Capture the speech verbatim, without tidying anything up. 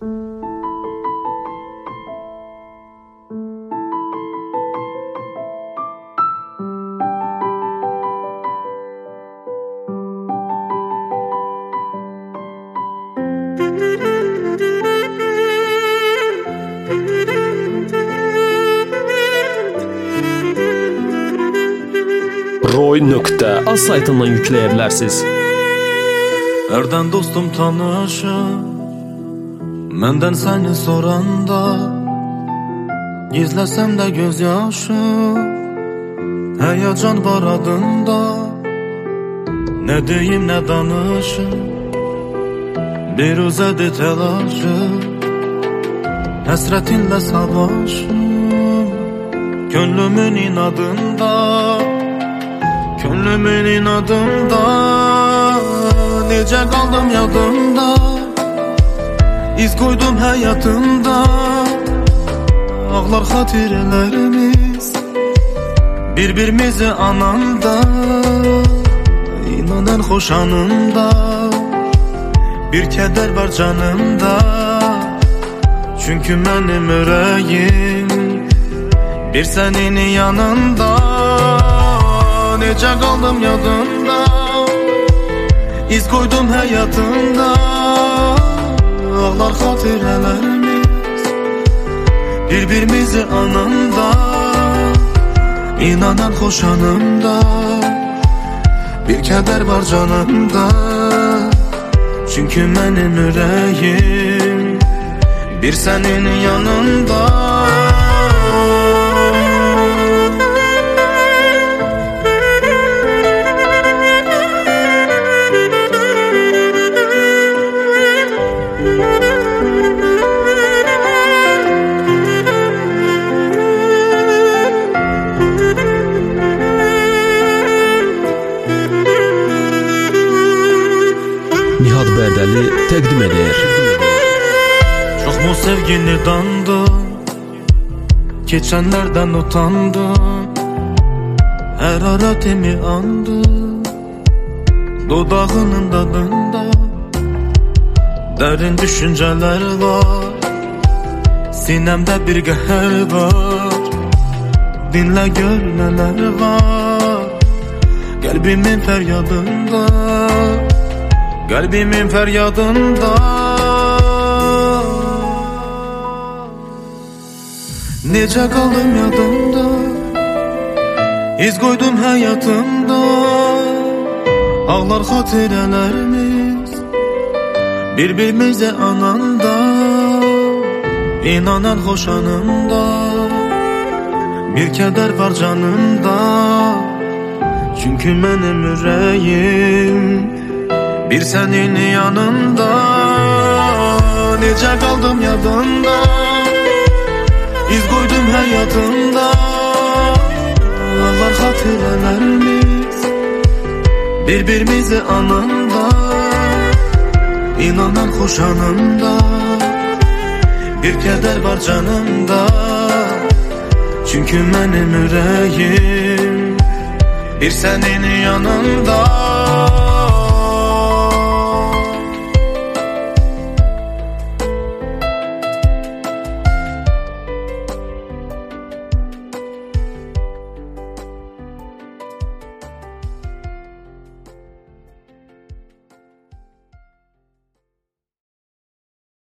roy nöqtə az saytından yükləyə bilərsiniz. Hərdən dostum tanışım, məndən səni soranda, gizləsəm də göz yaşım, həyəcan var adında. Nə deyim, nə danışım, bir uzədir təlaşım, həsrətinlə savaşım, könlümün inadında, könlümün inadında. Necə qaldım yadımda, iz qoydum həyatımda, ağlar xatirələrimiz, bir-birimizi ananda, İnan ən xoş anımda, bir kədər var canımda. Çünki mənim ürəyim bir sənin yanında. Necə qaldım yadımda, iz qoydum həyatımda, ağlar xatirələrimiz, bir-birimizi ananda, İnan ən xoş anımda, bir kədər var canımda. Çünki mənim ürəyim bir sənin yanında. Nihat Bərdəli təqdim edir. Çox mu sevgini dandı, keçənlərdən utandı, hərarətimi andı, dodağının dadında. Dərin düşüncələr var, sinəmdə bir qəhər var, dinlə gör nələr var, qəlbimin fəryadında, qəlbimin fəryadında. Necə qaldım yadımda, iz qoydum həyatımda, ağlar xatirələrimiz, bir-birimizi ananda, İnan ən xoş anımda, bir kədər var canımda. Çünki mənim ürəyim bir sənin yanında. Necə qaldım yadında, iz qoydum həyatımda, ağlar xatirələrimiz, bir-birimizi ananda, İnan ən xoş anımda, bir kədər var canımda. Çünki mənim ürəyim bir sənin yanında.